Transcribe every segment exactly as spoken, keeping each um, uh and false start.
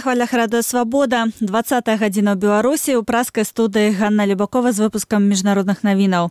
На хвалях Радыё Свабода. двадцатая гадзіна ў Беларусі. У праскай студыі Ганна Любакова з выпускам міжнародных навінаў.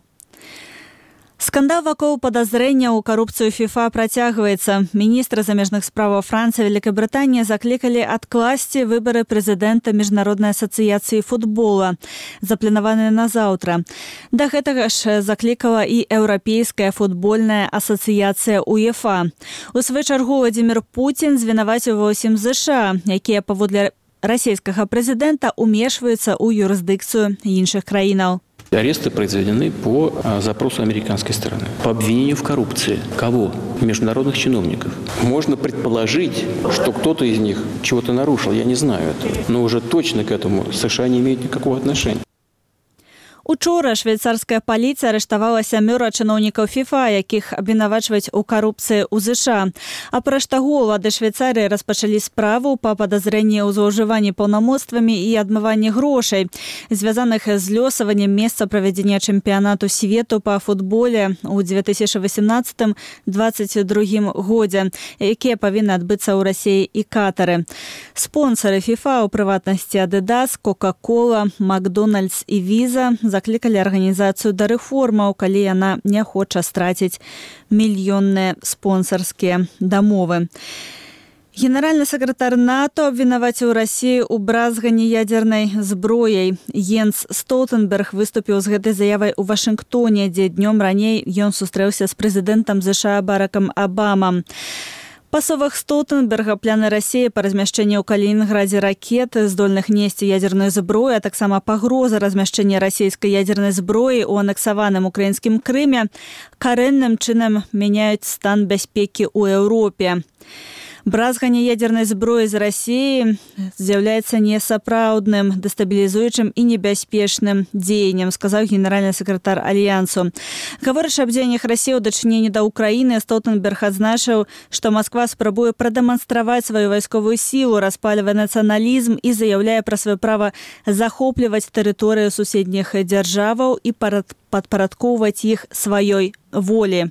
Скандал вакол падазрэння ў карупцыю ФІФА працягваецца. Міністры замежных справаў Францыі і Вялікай Брытаніі заклікалі адкласці выбары прэзідэнта Міжнароднай асацыяцыі футбола, запланаваныя на заўтра. Да гэтага ж заклікала і Еўрапейская футбольная асацыяцыя УЕФА. У сваю чаргу Владзімір Пуцін звінаваціў ва ўсім ЗША, якія паводле расійскага прэзідэнта умешваюцца ў юрысдыкцыю іншых краінаў. Аресты произведены по запросу американской стороны. По обвинению в коррупции. Кого? Международных чиновников. Можно предположить, что кто-то из них чего-то нарушил. Я не знаю этого. Но уже точно к этому США не имеют никакого отношения. Учора швейцарская паліцыя арыштавала сямёра чыноўнікаў ФІФА, якіх абвінавачваюць у карупцыі ў ЗША. Апроч таго, улады Швейцарыі распачалі справу па падазрэнні ў злоўжыванні паўнамоцтвамі і адмыванні грошай, звязаных з лёсаваннем месца правядзення чэмпіянату свету па футболе ў две тысячы васямнаццатым — дваццаць другім годзе, якія павінны адбыцца ў Расіі і Катары. Спонсары ФІФА, у прыватнасці Адидас, Кока-кола, Макдональдс і Віза, заклікалі арганізацыю да рэформаў, калі яна не хоча страціць мільённыя спонсарскія дамовы. Генеральны сакратар НАТО абвінаваціў Расію ў бразганні ядзернай зброяй. Йенс Столтенберг выступіў з гэтай заявай у Вашынгтоне, дзе днём раней ён сустрэўся з прэзідэнтам ЗША Баракам Абамам. Па словах Столтенберга, пляны Расіі па размяшчэнні ў Калінінградзе ракет, здольных несці ядзерную зброю, а таксама пагроза размяшчэння расійскай ядзернай зброі ў анексаваным украінскім Крыме карэнным чынам мяняюць стан бяспекі ў Еўропе. Бразганне ядзернай зброі з Расіі з'яўляецца несапраўдным, дэстабілізуючым і небяспечным дзеяннем, сказаў генеральны сакратар Альянсу. Гаворачы аб дзеяннях Расіі ў дачыненні да Ўкраіны, Столтенберг адзначыў, што Масква спрабуе прадэманстраваць сваю вайсковую сілу, распальвае нацыяналізм і заяўляе пра сваё права захопліваць тэрыторыю суседніх дзяржаваў і падпарадкоўваць іх сваёй волі.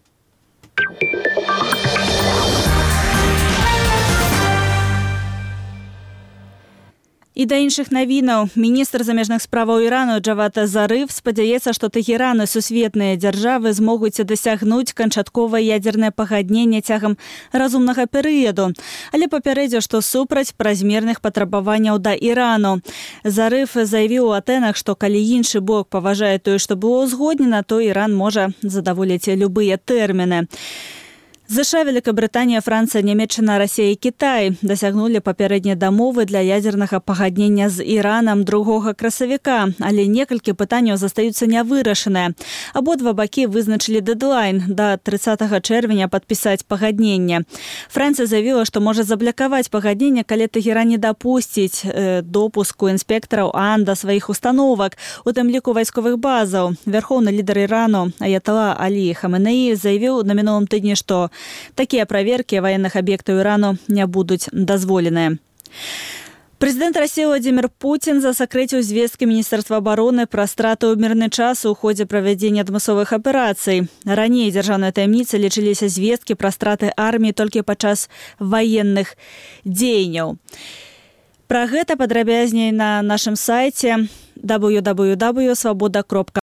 І да іншых навінаў. Міністр замежных справаў Ірану Джавад Зарыф спадзяецца, што Тэгеран і сусветныя дзяржавы змогуць дасягнуць канчатковае ядзернае пагадненне цягам разумнага перыяду, але папярэдзіў, што супраць празмерных патрабаванняў да Ірану. Зарыф заявіў у Атэнах, што калі іншы бок паважае тое, што было ўзгоднена, то Іран можа задаволіць любыя тэрміны. ЗША, Вялікая Брытанія, Францыя, Нямецчына, Расія і Кітай дасягнулі папярэднія дамовы для ядзернага пагаднення з Іранам другога красавіка, але некалькі пытанняў застаюцца нявырашаныя. Абодва бакі вызначылі дэдлайн да трыццатага чэрвеня падпісаць пагадненне. Францыя заявіла, што можа заблакаваць пагадненне, калі Тэгеран не дапусціць э, допуску інспектараў ААН да сваіх установак, у тым ліку вайсковых базаў. Вярхоўны лідар Ірану Аятала Алі Хаменеі заявіў на мінулым тыдні, што такія праверкі ваенных аб'ектаў Ірану не будуць дазволеныя. Прэзідэнт Расіі Владзімір Пуцін засакрэціў звесткі Міністэрства абароны пра страты ў мірны час у ходзе правядзення адмысловых аперацый. Раней дзяржаўнай таямніцай лічыліся звесткі пра страты арміі толькі падчас ваенных дзеянняў. Пра гэта падрабязней на нашым сайце дабл ю дабл ю дабл ю крапка свабода крапка